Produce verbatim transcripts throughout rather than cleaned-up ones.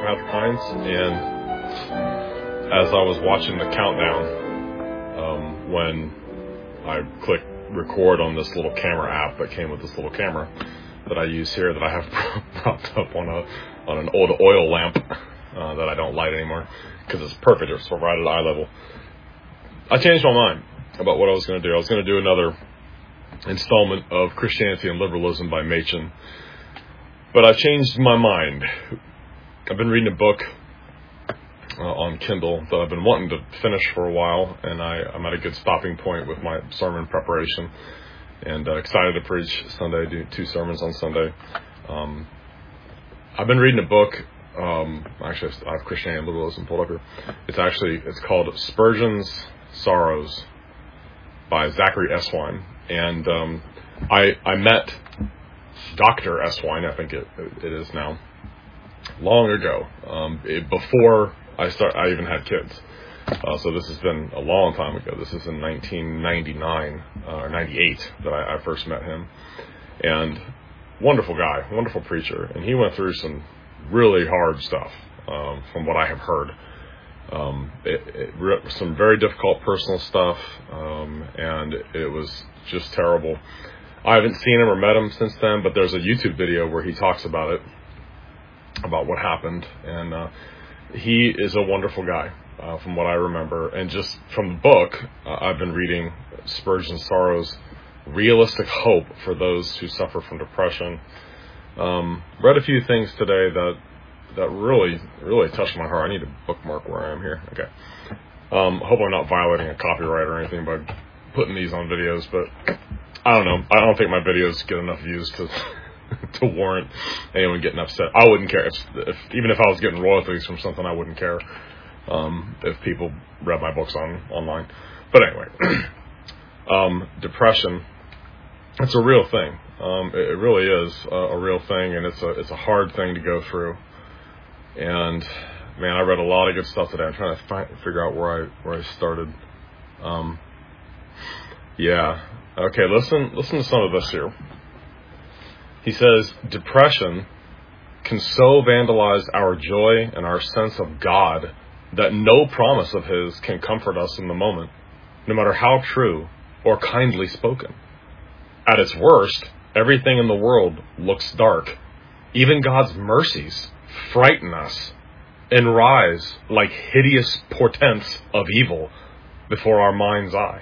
Pathfinds, and as I was watching the countdown, um, when I clicked record on this little camera app that came with this little camera that I use here, that I have propped up on a on an old oil lamp uh, that I don't light anymore because it's perfect. It's right at eye level. I changed my mind about what I was going to do. I was going to do another installment of Christianity and Liberalism by Machen, but I changed my mind. I've been reading a book uh, on Kindle that I've been wanting to finish for a while, and I, I'm at a good stopping point with my sermon preparation, and uh, excited to preach Sunday, do two sermons on Sunday. Um, I've been reading a book, um, actually I have Christianity and Liberalism pulled up here. It's actually, it's called Spurgeon's Sorrows by Zachary Eswine, and um, I, I met Doctor Eswine, I think it, it is now, long ago, um, it, before I start, I even had kids. Uh, so this has been a long time ago. This is in nineteen ninety-nine uh, or ninety-eight that I, I first met him. And wonderful guy, wonderful preacher. And he went through some really hard stuff, um, from what I have heard. Um, it, it, re- some very difficult personal stuff, um, and it was just terrible. I haven't seen him or met him since then, but there's a YouTube video where he talks about it, about what happened, and uh, he is a wonderful guy, uh, from what I remember. And just from the book, uh, I've been reading Spurgeon's Sorrows, Realistic Hope for Those Who Suffer from Depression. Um, read a few things today that that really, really touched my heart. I need to bookmark where I am here. Okay. Um, hope I'm not violating a copyright or anything by putting these on videos, but I don't know. I don't think my videos get enough views to to warrant anyone getting upset. I wouldn't care if, if even if I was getting royalties from something, I wouldn't care um, if people read my books on online. But anyway, um, depression, it's a real thing. Um, it, it really is a, a real thing, and it's a it's a hard thing to go through. And man, I read a lot of good stuff today. I'm trying to find, figure out where I where I started. Um, yeah. Okay. Listen. Listen to some of this here. He says, depression can so vandalize our joy and our sense of God that no promise of His can comfort us in the moment, no matter how true or kindly spoken. At its worst, everything in the world looks dark. Even God's mercies frighten us and rise like hideous portents of evil before our mind's eye.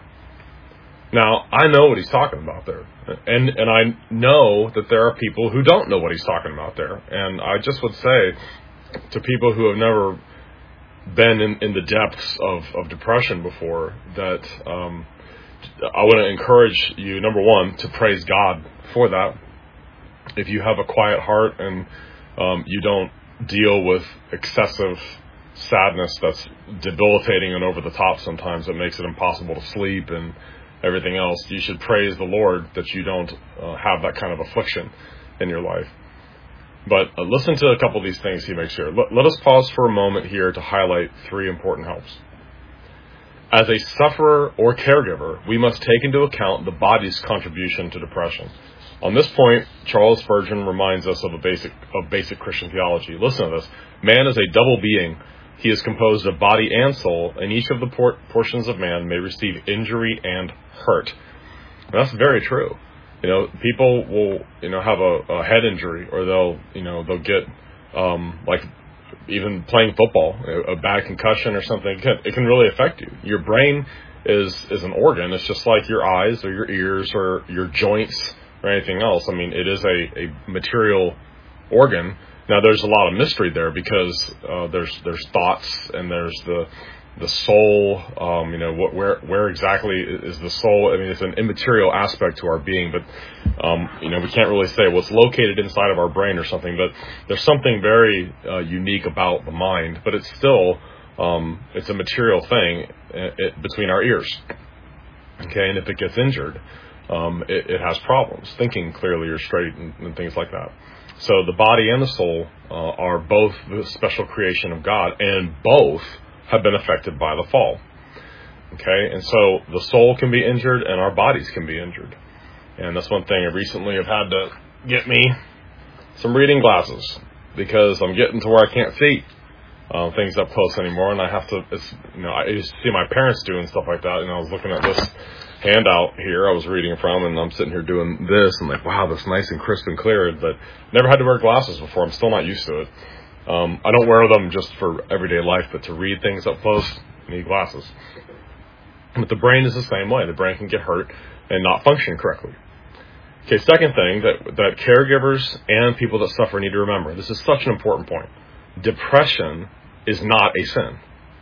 Now, I know what he's talking about there, and and I know that there are people who don't know what he's talking about there, and I just would say to people who have never been in, in the depths of, of depression before, that um, I want to encourage you, number one, to praise God for that. If you have a quiet heart and um, you don't deal with excessive sadness that's debilitating and over the top sometimes, that makes it impossible to sleep and everything else, you should praise the Lord that you don't uh, have that kind of affliction in your life. But uh, listen to a couple of these things he makes here. Let, let us pause for a moment here to highlight three important helps. As a sufferer or caregiver, we must take into account the body's contribution to depression. On this point, Charles Spurgeon reminds us of a basic of basic Christian theology. Listen to this. Man is a double being. He is composed of body and soul, and each of the por- portions of man may receive injury and hurt. And that's very true. You know, people will, you know, have a, a head injury, or they'll, you know, they'll get, um, like, even playing football, a, a bad concussion or something. It can, it can really affect you. Your brain is is an organ. It's just like your eyes or your ears or your joints or anything else. I mean, it is a, a material organ. Now, there's a lot of mystery there because uh, there's there's thoughts and there's the the soul. Um, you know, what, where where exactly is the soul? I mean, it's an immaterial aspect to our being, but um, you know, we can't really say what's located inside of our brain or something. But there's something very uh, unique about the mind. But it's still um, it's a material thing it, it, between our ears. Okay, and if it gets injured, um, it, it has problems thinking clearly or straight and, and things like that. So the body and the soul uh, are both the special creation of God, and both have been affected by the fall. Okay, and so the soul can be injured and our bodies can be injured. And that's one thing I recently have had to get me some reading glasses. because I'm getting to where I can't see uh, things up close anymore, and I have to, it's, you know, I used to see my parents doing stuff like that, and I was looking at this handout here I was reading from, and I'm sitting here doing this, and like, wow, that's nice and crisp and clear, but never had to wear glasses before. I'm still not used to it. Um, I don't wear them just for everyday life, but to read things up close, you need glasses. But the brain is the same way. The brain can get hurt and not function correctly. Okay, second thing that, that caregivers and people that suffer need to remember. This is such an important point. Depression is not a sin.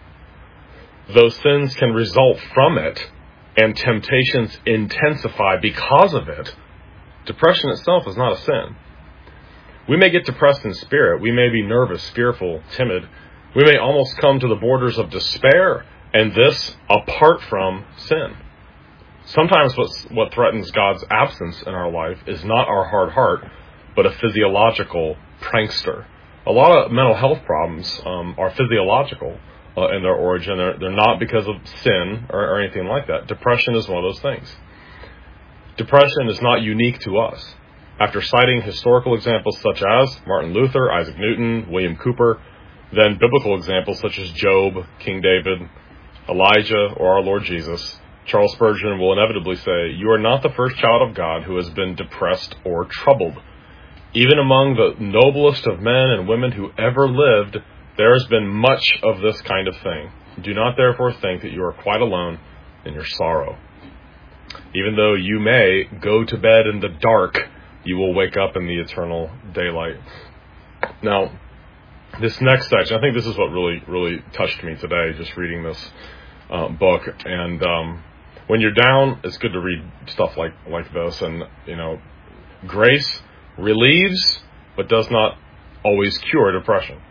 Those sins can result from it, and temptations intensify because of it. Depression itself is not a sin. We may get depressed in spirit. We may be nervous, fearful, timid. We may almost come to the borders of despair, and this apart from sin. Sometimes what's, what threatens God's absence in our life is not our hard heart, but a physiological prankster. A lot of mental health problems um, are physiological uh, in their origin. They're, they're not because of sin or, or anything like that. Depression is one of those things. Depression is not unique to us. After citing historical examples such as Martin Luther, Isaac Newton, William Cooper, then biblical examples such as Job, King David, Elijah, or our Lord Jesus, Charles Spurgeon will inevitably say, "You are not the first child of God who has been depressed or troubled. Even among the noblest of men and women who ever lived, there has been much of this kind of thing. Do not therefore think that you are quite alone in your sorrow. Even though you may go to bed in the dark, you will wake up in the eternal daylight." Now, this next section, I think this is what really, really touched me today, just reading this uh, book. And um, when you're down, it's good to read stuff like, like this. And, you know, grace relieves, but does not always cure depression.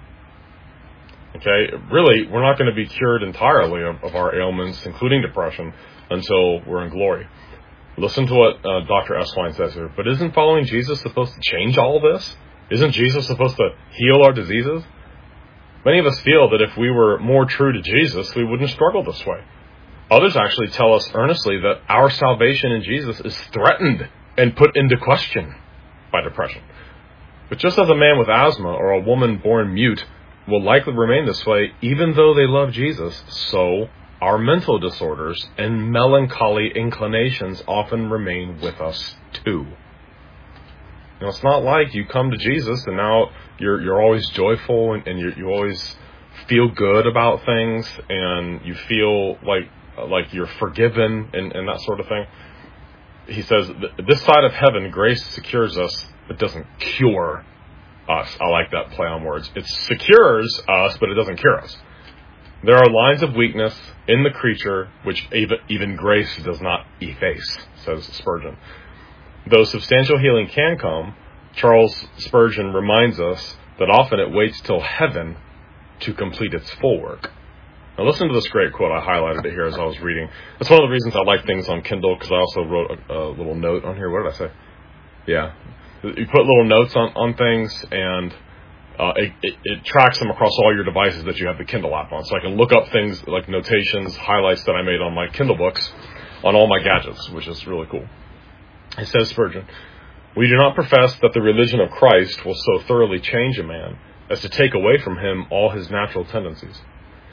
Okay? Really, we're not going to be cured entirely of, of our ailments, including depression, until we're in glory. Listen to what uh, Doctor Eswine says here. But isn't following Jesus supposed to change all this? Isn't Jesus supposed to heal our diseases? Many of us feel that if we were more true to Jesus, we wouldn't struggle this way. Others actually tell us earnestly that our salvation in Jesus is threatened and put into question by depression. But just as a man with asthma or a woman born mute will likely remain this way even though they love Jesus, so our mental disorders and melancholy inclinations often remain with us too. You know, it's not like you come to Jesus and now you're you're always joyful and, and you you always feel good about things and you feel like like you're forgiven and, and that sort of thing. He says, this side of heaven, grace secures us, but doesn't cure us. I like that play on words. It secures us, but it doesn't cure us. There are lines of weakness in the creature which even, even grace does not efface, says Spurgeon. Though substantial healing can come, Charles Spurgeon reminds us that often it waits till heaven to complete its full work. Now listen to this great quote. I highlighted it here as I was reading. That's one of the reasons I like things on Kindle, because I also wrote a, a little note on here. What did I say? Yeah. You put little notes on, on things, and uh, it, it, it tracks them across all your devices that you have the Kindle app on. So I can look up things like notations, highlights that I made on my Kindle books on all my gadgets, which is really cool. It says, Spurgeon, "We do not profess that the religion of Christ will so thoroughly change a man as to take away from him all his natural tendencies.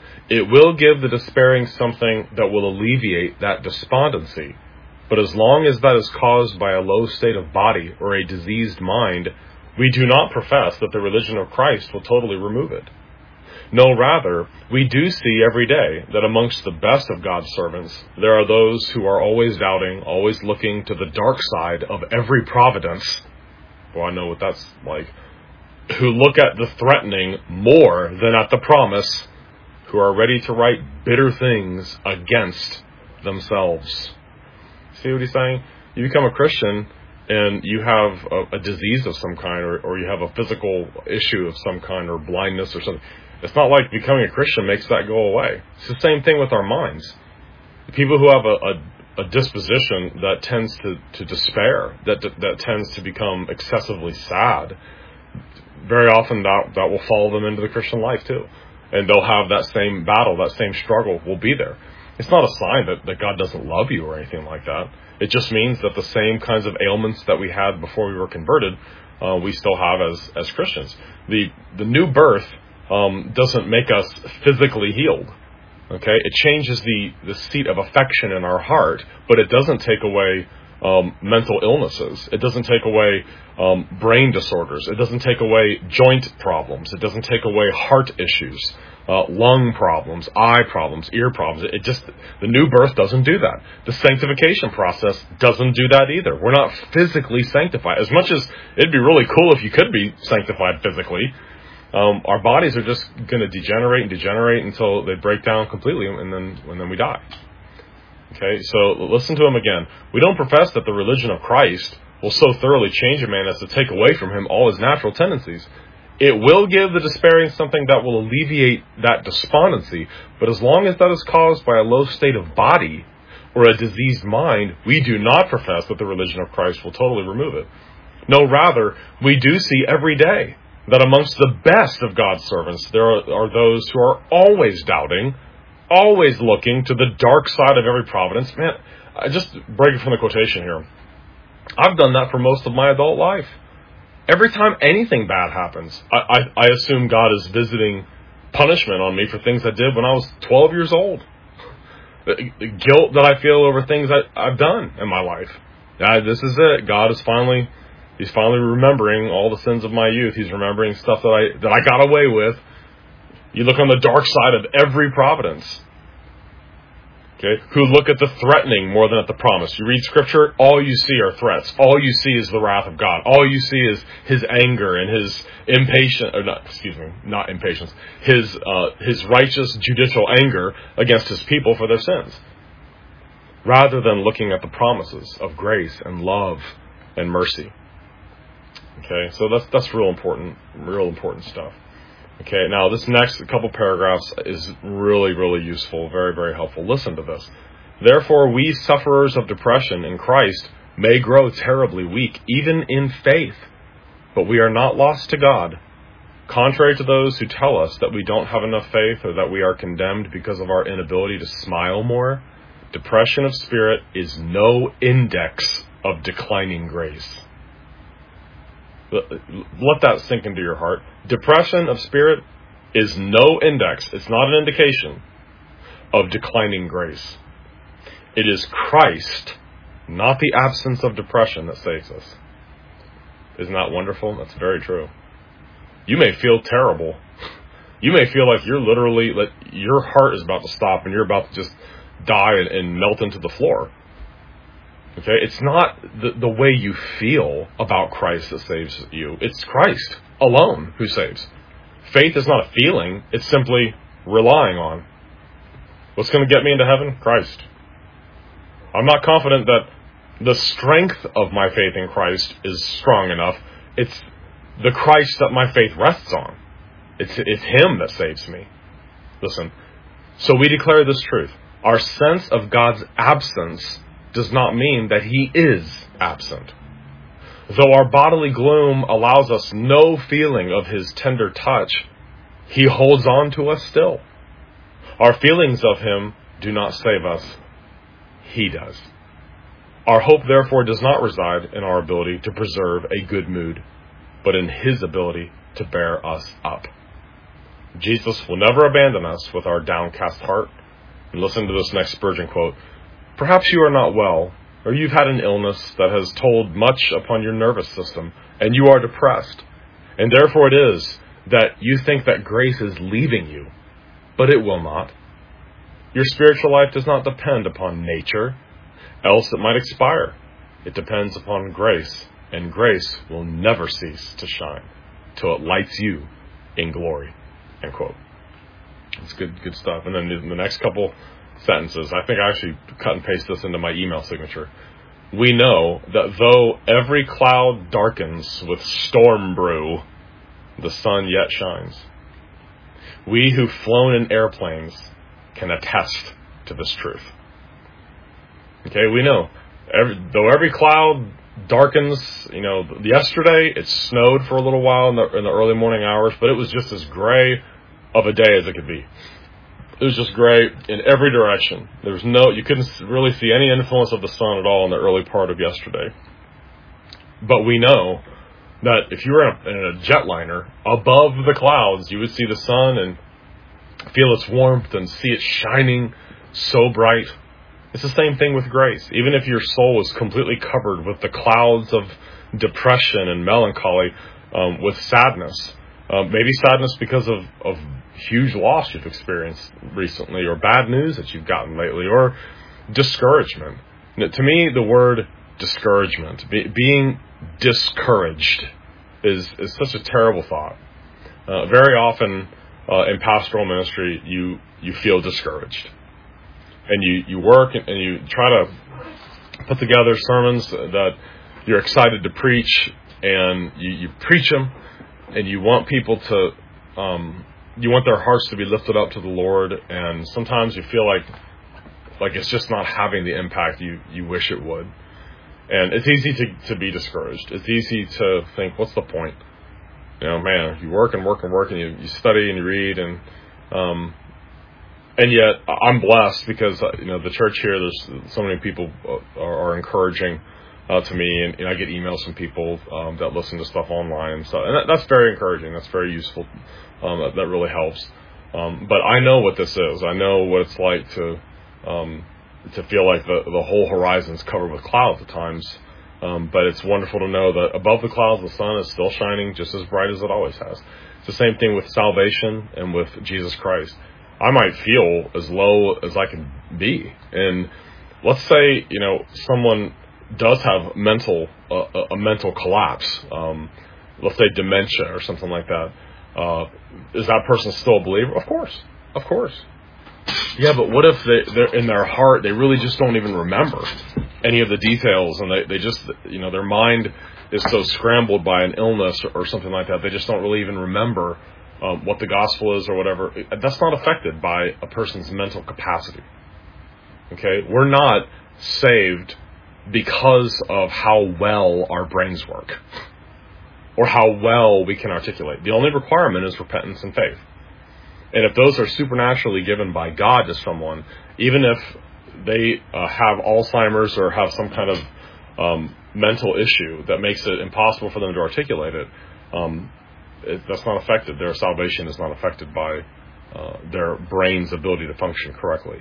It will give the despairing something that will alleviate that despondency, but as long as that is caused by a low state of body or a diseased mind, we do not profess that the religion of Christ will totally remove it. No, rather, we do see every day that amongst the best of God's servants, there are those who are always doubting, always looking to the dark side of every providence." Well, I know what that's like. "Who look at the threatening more than at the promise, who are ready to write bitter things against themselves." See what he's saying? You become a Christian and you have a, a disease of some kind, or, or you have a physical issue of some kind, or blindness or something. It's not like becoming a Christian makes that go away. It's the same thing with our minds. People who have a, a, a disposition that tends to, to despair, that, that that tends to become excessively sad, very often that, that will follow them into the Christian life too. And they'll have that same battle, that same struggle will be there. It's not a sign that, that God doesn't love you or anything like that. It just means that the same kinds of ailments that we had before we were converted uh, we still have as, as Christians. The, the new birth um, doesn't make us physically healed. Okay, it changes the, the seat of affection in our heart, but it doesn't take away um, mental illnesses. It doesn't take away um, brain disorders. It doesn't take away joint problems. It doesn't take away heart issues, uh, lung problems, eye problems, ear problems. It just, the new birth doesn't do that. The sanctification process doesn't do that either. We're not physically sanctified. As much as it'd be really cool if you could be sanctified physically, Um, our bodies are just going to degenerate and degenerate until they break down completely, and then and then we die. Okay, so listen to him again. We don't profess that the religion of Christ will so thoroughly change a man as to take away from him all his natural tendencies. It will give the despairing something that will alleviate that despondency, but as long as that is caused by a low state of body or a diseased mind, we do not profess that the religion of Christ will totally remove it. No, rather, we do see every day that amongst the best of God's servants, there are, are those who are always doubting, always looking to the dark side of every providence. Man, I just break it from the quotation here. I've done that for most of my adult life. Every time anything bad happens, I, I, I assume God is visiting punishment on me for things I did when I was twelve years old. The, the guilt that I feel over things I, I've done in my life. Uh, this is it. God is finally... He's finally remembering all the sins of my youth. He's remembering stuff that I that I got away with. You look on the dark side of every providence. Okay, who look at the threatening more than at the promise. You read Scripture, all you see are threats. All you see is the wrath of God. All you see is His anger and His impatience, or not, excuse me, not impatience. His uh, His righteous judicial anger against His people for their sins, rather than looking at the promises of grace and love and mercy. Okay, so that's that's real important, real important stuff. Okay, now this next couple paragraphs is really, really useful, very, very helpful. Listen to this. Therefore, we sufferers of depression in Christ may grow terribly weak, even in faith, but we are not lost to God. Contrary to those who tell us that we don't have enough faith or that we are condemned because of our inability to smile more, depression of spirit is no index of declining grace. Let that sink into your heart. Depression of spirit is no index, it's not an indication of declining grace. It is Christ, not the absence of depression, that saves us. Isn't that wonderful? That's very true. You may feel terrible. You may feel like you're literally, like your heart is about to stop and you're about to just die and, and melt into the floor. Okay, it's not the, the way you feel about Christ that saves you. It's Christ alone who saves. Faith is not a feeling. It's simply relying on. What's going to get me into heaven? Christ. I'm not confident that the strength of my faith in Christ is strong enough. It's the Christ that my faith rests on. It's, it's Him that saves me. Listen, so we declare this truth. Our sense of God's absence does not mean that He is absent. Though our bodily gloom allows us no feeling of His tender touch, He holds on to us still. Our feelings of Him do not save us. He does. Our hope, therefore, does not reside in our ability to preserve a good mood, but in His ability to bear us up. Jesus will never abandon us with our downcast heart. And listen to this next Spurgeon quote. Perhaps you are not well, or you've had an illness that has told much upon your nervous system, and you are depressed. And therefore it is that you think that grace is leaving you, but it will not. Your spiritual life does not depend upon nature, else it might expire. It depends upon grace, and grace will never cease to shine till it lights you in glory. End quote. It's good, good stuff. And then in the next couple sentences, I think I actually cut and paste this into my email signature. We know that though every cloud darkens with storm brew, the sun yet shines. We who've flown in airplanes can attest to this truth. Okay, we know. Every, though every cloud darkens, you know, yesterday it snowed for a little while in the, in the early morning hours, but it was just as gray of a day as it could be. It was just gray in every direction. There was no, you couldn't really see any influence of the sun at all in the early part of yesterday. But we know That if you were in a, in a jetliner above the clouds, you would see the sun and feel its warmth and see it shining so bright. It's the same thing with grace. Even if your soul is completely covered with the clouds of depression and melancholy, um, with sadness, um, maybe sadness because of, of huge loss you've experienced recently, or bad news that you've gotten lately, or discouragement. Now, to me, the word discouragement, be, being discouraged, is, is such a terrible thought. Uh, very often uh, in pastoral ministry, you you feel discouraged. And you, you work and, and you try to put together sermons that you're excited to preach, and you, you preach them, and you want people to, um, you want their hearts to be lifted up to the Lord, and sometimes you feel like like it's just not having the impact you, you wish it would. And it's easy to, to be discouraged. It's easy to think, what's the point? You know, man, you work and work and work, and you, you study and you read, and um, and yet I'm blessed because, you know, the church here, there's so many people are, are encouraging uh, to me, and, and I get emails from people um, that listen to stuff online and stuff, and that, that's very encouraging. That's very useful. Um, that, that really helps. Um, but I know what this is. I know what it's like to um, to feel like the the whole horizon is covered with clouds at times. Um, but it's wonderful to know that above the clouds, the sun is still shining just as bright as it always has. It's the same thing with salvation and with Jesus Christ. I might feel as low as I can be. And let's say, you know, someone does have mental, uh, a mental collapse. Um, let's say dementia or something like that. Uh, is that person still a believer? Of course. Of course. Yeah, but what if they, they're in their heart, they really just don't even remember any of the details, and they, they just, you know, their mind is so scrambled by an illness or, or something like that, they just don't really even remember um, what the gospel is or whatever. That's not affected by a person's mental capacity. Okay? We're not saved because of how well our brains work or how well we can articulate. The only requirement is repentance and faith. And if those are supernaturally given by God to someone, even if they uh, have Alzheimer's or have some kind of um, mental issue that makes it impossible for them to articulate it, um, it that's not affected. Their salvation is not affected by uh, their brain's ability to function correctly.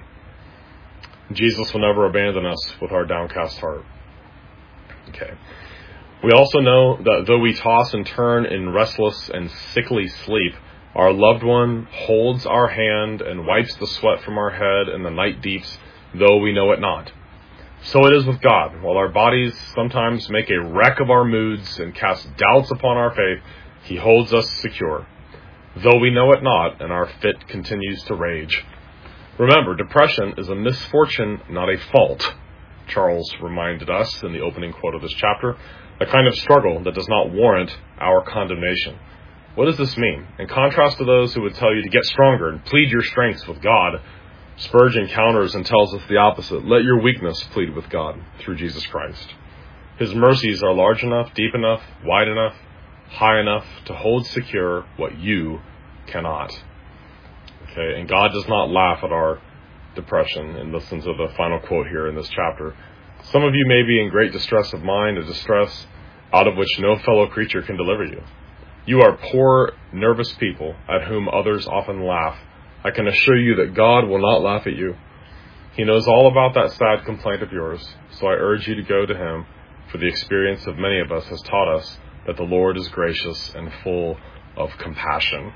Jesus will never abandon us with our downcast heart. Okay. We also know that though we toss and turn in restless and sickly sleep, our loved one holds our hand and wipes the sweat from our head in the night deeps, though we know it not. So it is with God. While our bodies sometimes make a wreck of our moods and cast doubts upon our faith, He holds us secure, though we know it not, and our fit continues to rage. Remember, depression is a misfortune, not a fault. Charles reminded us in the opening quote of this chapter, a kind of struggle that does not warrant our condemnation. What does this mean? In contrast to those who would tell you to get stronger and plead your strengths with God, Spurgeon counters and tells us the opposite. Let your weakness plead with God through Jesus Christ. His mercies are large enough, deep enough, wide enough, high enough to hold secure what you cannot. Okay, and God does not laugh at our depression. And listen to the final quote here in this chapter. Some of you may be in great distress of mind, a distress out of which no fellow creature can deliver you. You are poor, nervous people at whom others often laugh. I can assure you that God will not laugh at you. He knows all about that sad complaint of yours, so I urge you to go to Him, for the experience of many of us has taught us that the Lord is gracious and full of compassion.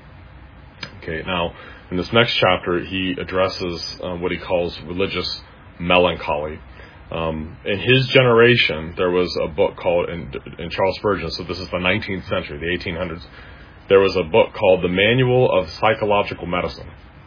Okay, now, in this next chapter, he addresses um, what he calls religious melancholy. Um, in his generation, there was a book called, in, in Charles Spurgeon, so this is the nineteenth century, the eighteen hundreds, there was a book called The Manual of Psychological Medicine.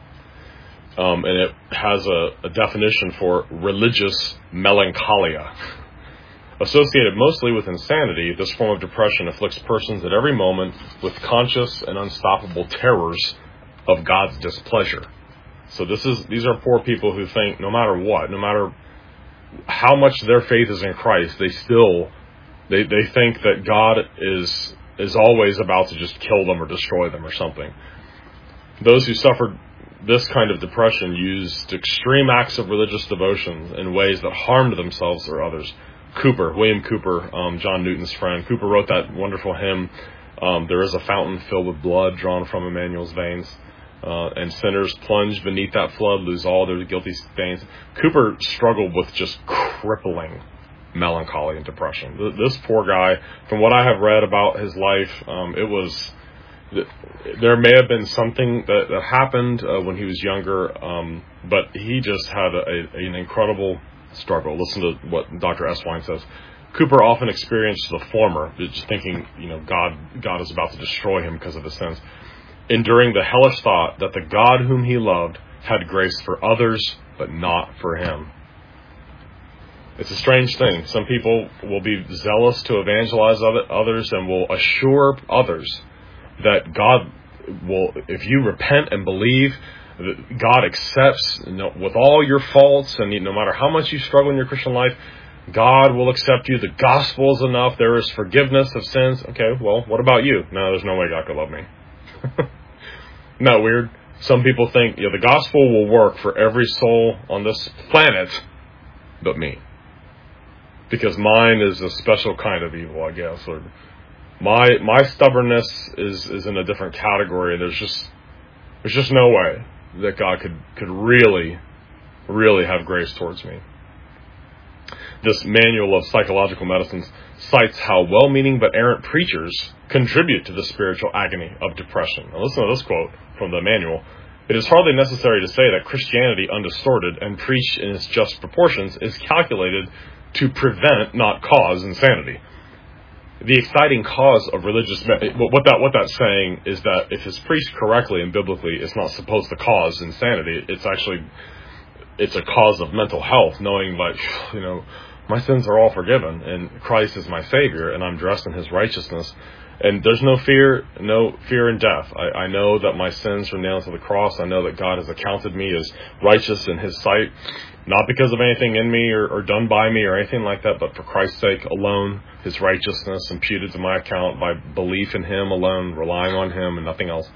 Um, and it has a, a definition for religious melancholia. Associated mostly with insanity, this form of depression afflicts persons at every moment with conscious and unstoppable terrors of God's displeasure. So this is these are poor people who think no matter what, no matter how much their faith is in Christ, they still they, they think that God is is always about to just kill them or destroy them or something. Those who suffered this kind of depression used extreme acts of religious devotion in ways that harmed themselves or others. Cooper, William Cooper, um, John Newton's friend. Cooper wrote that wonderful hymn, um, "There is a fountain filled with blood drawn from Emmanuel's veins, uh, and sinners plunge beneath that flood lose all their guilty stains." Cooper struggled with just crippling melancholy and depression. This poor guy, from what I have read about his life, um, it was, there may have been something that, that happened uh, when he was younger, um, but he just had a, a, an incredible struggle. Listen to what Doctor Eswine says. Cooper often experienced the former, just thinking, you know, God, God is about to destroy him because of his sins, enduring the hellish thought that the God whom he loved had grace for others, but not for him. It's a strange thing. Some people will be zealous to evangelize others and will assure others that God will, if you repent and believe, God accepts, you know, with all your faults, and no matter how much you struggle in your Christian life, God will accept you. The gospel is enough. There is forgiveness of sins. Okay, well, what about you? No, there's no way God could love me. Isn't that weird? Some people think, you know, the gospel will work for every soul on this planet but me. Because mine is a special kind of evil, I guess. Or my my stubbornness is, is in a different category. There's just there's just no way that God could, could really, really have grace towards me. This manual of psychological medicine cites how well-meaning but errant preachers contribute to the spiritual agony of depression. Now listen to this quote from the manual. "It is hardly necessary to say that Christianity undistorted and preached in its just proportions is calculated to prevent, not cause, insanity." The exciting cause of religious, what that what that's saying is that if it's preached correctly and biblically, it's not supposed to cause insanity. It's actually, it's a cause of mental health, knowing like, you know, my sins are all forgiven and Christ is my Savior and I'm dressed in His righteousness. And there's no fear, no fear in death. I, I know that my sins were nailed to the cross. I know that God has accounted me as righteous in His sight, not because of anything in me or, or done by me or anything like that, but for Christ's sake alone, His righteousness imputed to my account by belief in Him alone, relying on Him and nothing else.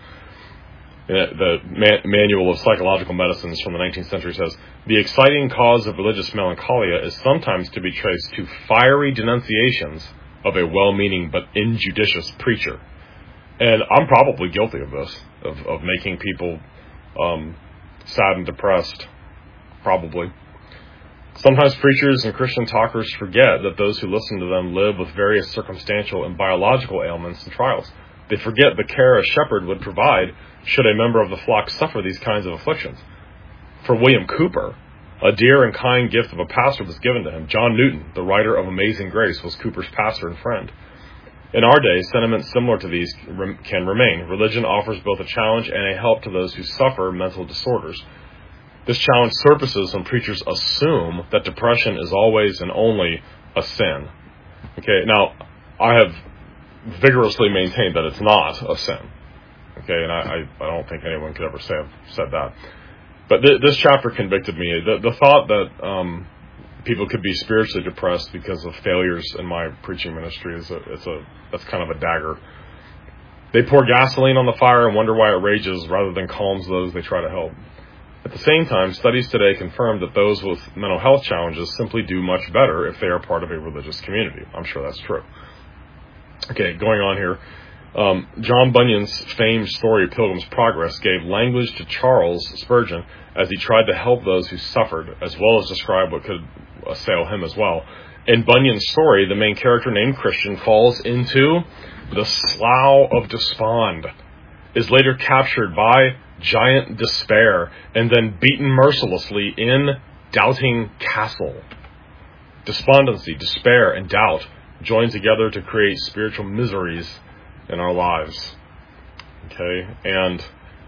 The Man- Manual of Psychological Medicines from the nineteenth century says, "The exciting cause of religious melancholia is sometimes to be traced to fiery denunciations of a well-meaning but injudicious preacher." And I'm probably guilty of this, of, of making people um, sad and depressed, probably. Sometimes preachers and Christian talkers forget that those who listen to them live with various circumstantial and biological ailments and trials. They forget the care a shepherd would provide should a member of the flock suffer these kinds of afflictions. For William Cooper, a dear and kind gift of a pastor was given to him. John Newton, the writer of Amazing Grace, was Cooper's pastor and friend. In our day, sentiments similar to these can remain. Religion offers both a challenge and a help to those who suffer mental disorders. This challenge surfaces when preachers assume that depression is always and only a sin. Okay, now, I have vigorously maintained that it's not a sin. Okay, and I, I, I don't think anyone could ever say I've said that. But th- this chapter convicted me. The, the thought that um, people could be spiritually depressed because of failures in my preaching ministry is a, it's a that's kind of a dagger. They pour gasoline on the fire and wonder why it rages rather than calms those they try to help. At the same time, studies today confirm that those with mental health challenges simply do much better if they are part of a religious community. I'm sure that's true. Okay, going on here. Um, John Bunyan's famed story, Pilgrim's Progress, gave language to Charles Spurgeon as he tried to help those who suffered, as well as describe what could assail him as well. In Bunyan's story, the main character named Christian falls into the Slough of Despond, is later captured by Giant Despair, and then beaten mercilessly in Doubting Castle. Despondency, despair, and doubt join together to create spiritual miseries in our lives. Okay, and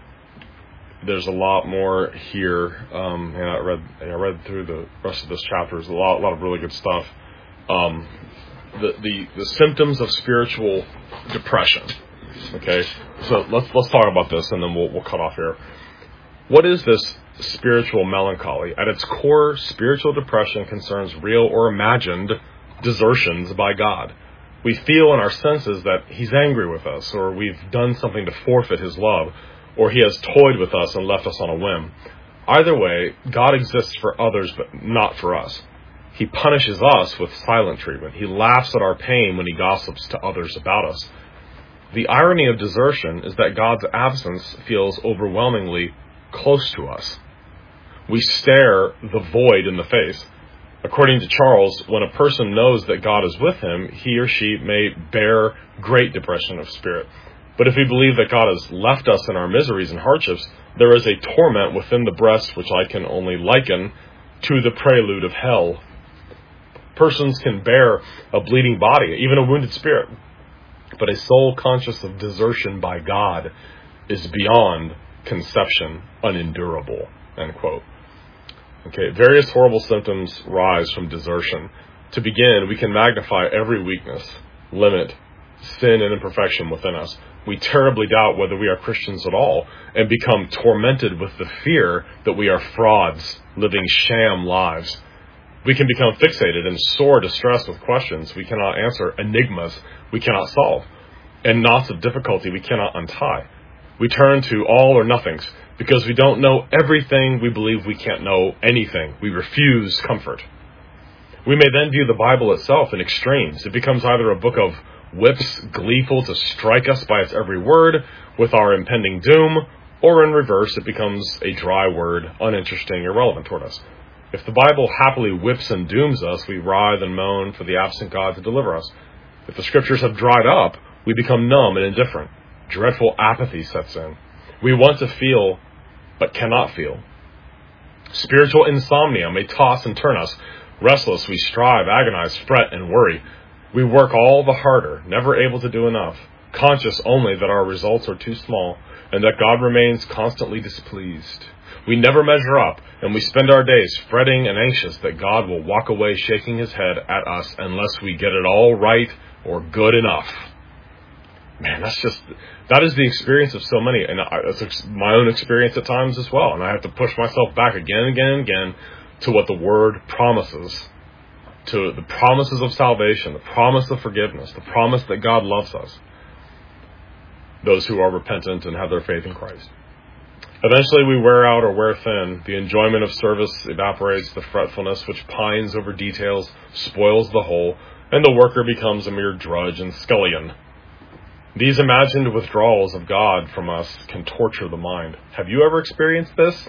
there's a lot more here. Um, and I read, and I read through the rest of this chapter. There's a lot, a lot of really good stuff. Um, the, the the symptoms of spiritual depression. Okay, so let's let's talk about this, and then we'll we'll cut off here. What is this spiritual melancholy? At its core, spiritual depression concerns real or imagined desertions by God. We feel in our senses that He's angry with us, or we've done something to forfeit His love, or He has toyed with us and left us on a whim. Either way, God exists for others, but not for us. He punishes us with silent treatment. He laughs at our pain when he gossips to others about us. The irony of desertion is that God's absence feels overwhelmingly close to us. We stare the void in the face. According to Charles, when a person knows that God is with him, he or she may bear great depression of spirit. But if we believe that God has left us in our miseries and hardships, there is a torment within the breast which I can only liken to the prelude of hell. Persons can bear a bleeding body, even a wounded spirit, but a soul conscious of desertion by God is beyond conception unendurable. End quote. Okay, various horrible symptoms rise from desertion. To begin, we can magnify every weakness, limit, sin, and imperfection within us. We terribly doubt whether we are Christians at all and become tormented with the fear that we are frauds, living sham lives. We can become fixated in sore distress with questions we cannot answer, enigmas we cannot solve, and knots of difficulty we cannot untie. We turn to all or nothings because we don't know everything. We believe we can't know anything. We refuse comfort. We may then view the Bible itself in extremes. It becomes either a book of whips, gleeful to strike us by its every word with our impending doom, or in reverse, it becomes a dry word, uninteresting, irrelevant toward us. If the Bible happily whips and dooms us, we writhe and moan for the absent God to deliver us. If the Scriptures have dried up, we become numb and indifferent. Dreadful apathy sets in. We want to feel, but cannot feel. Spiritual insomnia may toss and turn us. Restless, we strive, agonize, fret, and worry. We work all the harder, never able to do enough, conscious only that our results are too small, and that God remains constantly displeased. We never measure up, and we spend our days fretting and anxious that God will walk away shaking his head at us unless we get it all right or good enough. Man, that's just, that is the experience of so many, and it's my own experience at times as well, and I have to push myself back again and again and again to what the Word promises, to the promises of salvation, the promise of forgiveness, the promise that God loves us, those who are repentant and have their faith in Christ. Eventually we wear out or wear thin. The enjoyment of service evaporates. The fretfulness which pines over details spoils the whole, and the worker becomes a mere drudge and scullion. These imagined withdrawals of God from us can torture the mind. Have you ever experienced this?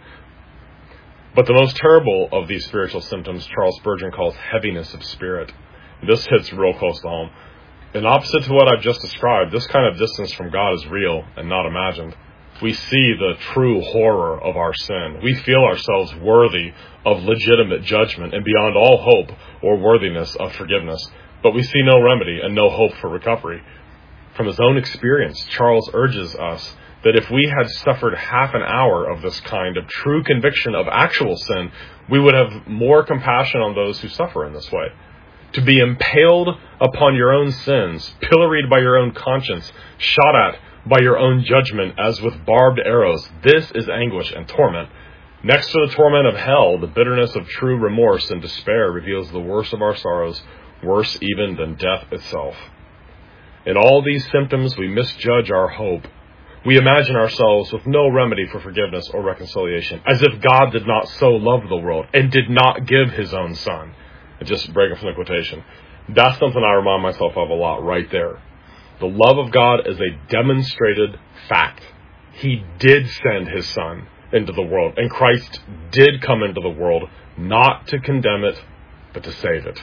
But the most terrible of these spiritual symptoms, Charles Spurgeon calls heaviness of spirit. This hits real close to home. And opposite to what I've just described, this kind of distance from God is real and not imagined. We see the true horror of our sin. We feel ourselves worthy of legitimate judgment and beyond all hope or worthiness of forgiveness. But we see no remedy and no hope for recovery. From his own experience, Charles urges us that if we had suffered half an hour of this kind of true conviction of actual sin, we would have more compassion on those who suffer in this way. To be impaled upon your own sins, pilloried by your own conscience, shot at by your own judgment as with barbed arrows, this is anguish and torment. Next to the torment of hell, the bitterness of true remorse and despair reveals the worst of our sorrows, worse even than death itself. In all these symptoms, we misjudge our hope. We imagine ourselves with no remedy for forgiveness or reconciliation, as if God did not so love the world and did not give his own Son. And just breaking from the quotation. That's something I remind myself of a lot right there. The love of God is a demonstrated fact. He did send his Son into the world, and Christ did come into the world not to condemn it, but to save it.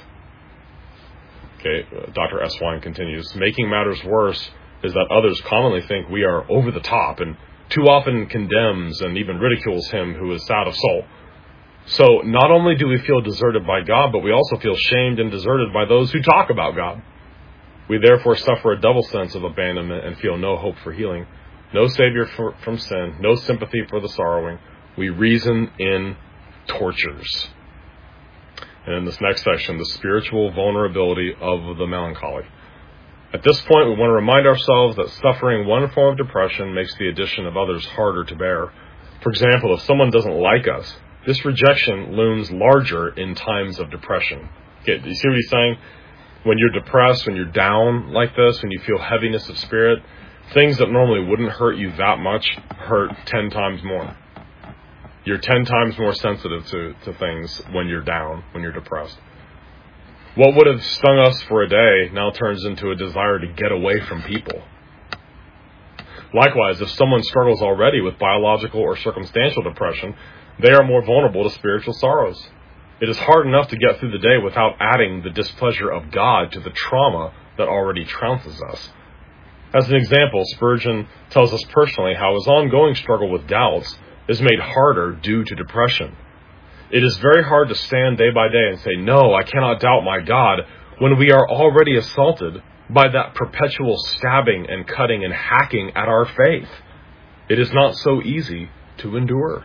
Okay, uh, Doctor S. Wine continues, making matters worse is that others commonly think we are over the top and too often condemns and even ridicules him who is sad of soul. So not only do we feel deserted by God, but we also feel shamed and deserted by those who talk about God. We therefore suffer a double sense of abandonment and feel no hope for healing, no savior for, from sin, no sympathy for the sorrowing. We reason in tortures. And in this next section, the spiritual vulnerability of the melancholy. At this point, we want to remind ourselves that suffering one form of depression makes the addition of others harder to bear. For example, if someone doesn't like us, this rejection looms larger in times of depression. Okay, do you see what he's saying? When you're depressed, when you're down like this, when you feel heaviness of spirit, things that normally wouldn't hurt you that much hurt ten times more. You're ten times more sensitive to, to things when you're down, when you're depressed. What would have stung us for a day now turns into a desire to get away from people. Likewise, if someone struggles already with biological or circumstantial depression, they are more vulnerable to spiritual sorrows. It is hard enough to get through the day without adding the displeasure of God to the trauma that already trounces us. As an example, Spurgeon tells us personally how his ongoing struggle with doubts is made harder due to depression. It is very hard to stand day by day and say, "No, I cannot doubt my God," when we are already assaulted by that perpetual stabbing and cutting and hacking at our faith. It is not so easy to endure.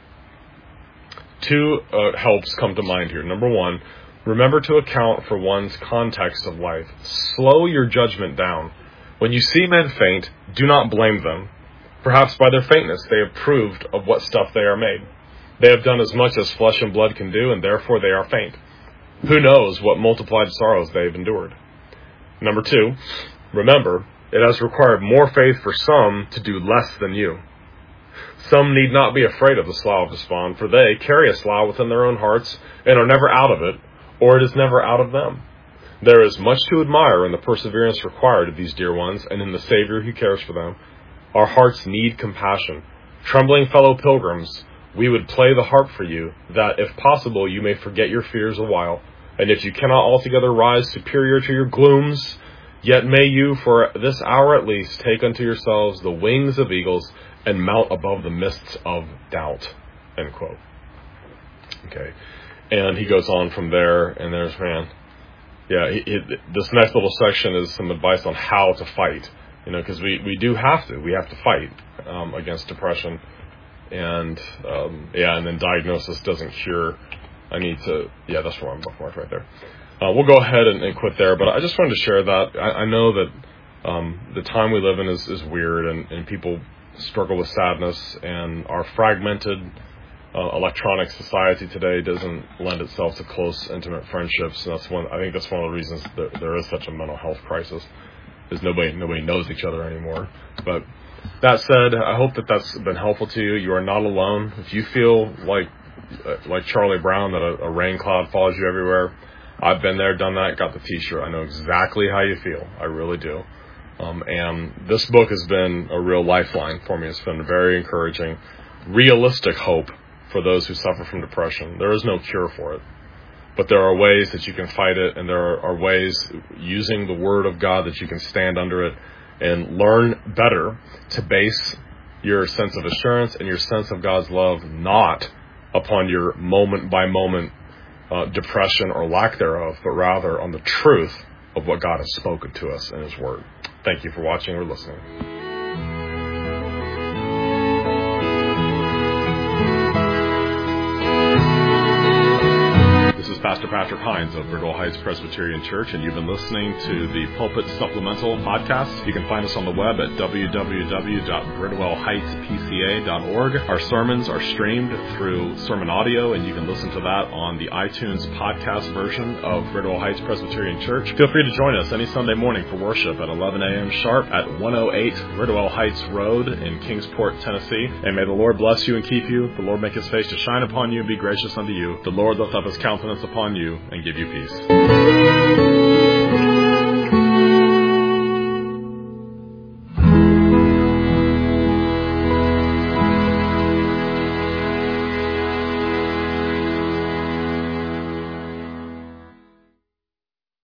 Two uh, helps come to mind here. Number one, remember to account for one's context of life. Slow your judgment down. When you see men faint, do not blame them. Perhaps by their faintness they have proved of what stuff they are made. They have done as much as flesh and blood can do, and therefore they are faint. Who knows what multiplied sorrows they have endured? Number two, remember, it has required more faith for some to do less than you. Some need not be afraid of the slough of despond, for they carry a slough within their own hearts and are never out of it, or it is never out of them. There is much to admire in the perseverance required of these dear ones and in the Savior who cares for them. Our hearts need compassion. Trembling fellow pilgrims, we would play the harp for you, that if possible you may forget your fears a while, and if you cannot altogether rise superior to your glooms, yet may you for this hour at least take unto yourselves the wings of eagles and mount above the mists of doubt. End quote. Okay. And he goes on from there, and there's, man, yeah, he, he, this next little section is some advice on how to fight, you know, because we, we do have to. We have to fight um, against depression. And, um, yeah, and then diagnosis doesn't cure. I need to, yeah, that's where I'm bookmarked right there. Uh, we'll go ahead and, and quit there, but I just wanted to share that. I, I know that um, the time we live in is, is weird, and, and people struggle with sadness, and our fragmented uh, electronic society today doesn't lend itself to close, intimate friendships. And that's one. I think that's one of the reasons that there is such a mental health crisis, is nobody nobody knows each other anymore. But that said, I hope that that's been helpful to you. You are not alone. If you feel like like Charlie Brown, that a, a rain cloud follows you everywhere, I've been there, done that, got the t-shirt. I know exactly how you feel. I really do. Um, and this book has been a real lifeline for me. It's been very encouraging, realistic hope for those who suffer from depression. There is no cure for it, but there are ways that you can fight it, and there are, are ways using the Word of God that you can stand under it and learn better to base your sense of assurance and your sense of God's love not upon your moment-by-moment uh, depression or lack thereof, but rather on the truth of what God has spoken to us in His Word. Thank you for watching or listening. This is Pastor Patrick Hines of Bridwell Heights Presbyterian Church, and you've been listening to the Pulpit Supplemental Podcast. You can find us on the web at w w w dot bridwell heights p c a dot org. Our sermons are streamed through Sermon Audio, and you can listen to that on the iTunes podcast version of Bridwell Heights Presbyterian Church. Feel free to join us any Sunday morning for worship at eleven a.m. sharp at one oh eight Bridwell Heights Road in Kingsport, Tennessee. And may the Lord bless you and keep you. The Lord make His face to shine upon you and be gracious unto you. The Lord lift up His countenance upon you and give you peace.